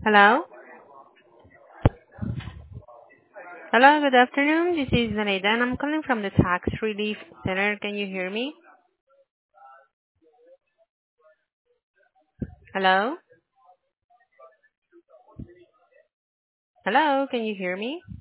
Hello? Hello, good afternoon. This is Zenaida, and I'm calling from the Tax Relief Center. Can you hear me? Hello? Hello, can you hear me?